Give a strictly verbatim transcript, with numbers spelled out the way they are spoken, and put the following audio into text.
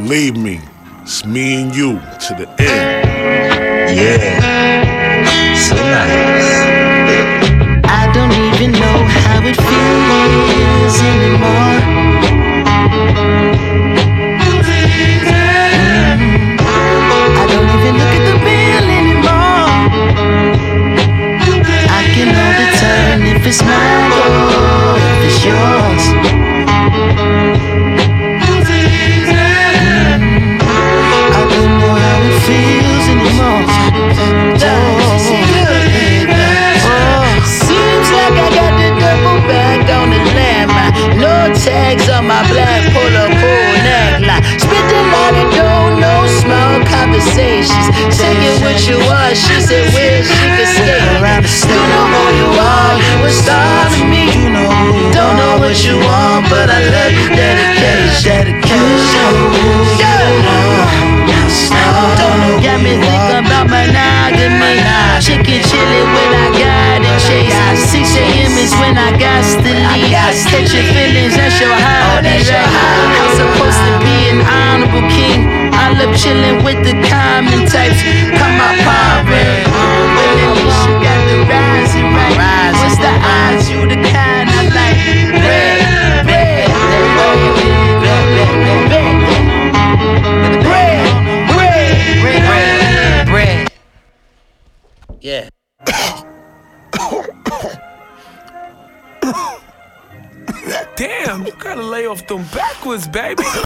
Believe me, it's me and you to the end. Yeah, so nice. I don't even know how it feels anymore. Mm. I don't even look at the bill anymore. I can hold a turn if it's mine or if it's yours. Mm. I don't know how it feels anymore. Oh. Tags on my black polo cool neckline. Spit a lot of dough, no small conversations. Singing what you are, she said wish she could stay. You know who you are, you a star to me. Don't know what you want, but I love your dedication. Yeah. Don't know, got me thinking about monogamy. Chicken chili when I got to chase. six a.m. is when I got to leave. Catch your feelings, that's your hobby, right? I'm supposed to be an honorable king. I love chilling with the common types. Come my pirate. Well, at least you got the rising right. What's the odds? You the kind I like. Bread, bread, bread, bread, bread, bread. Yeah. Damn, you gotta lay off them backwards, baby.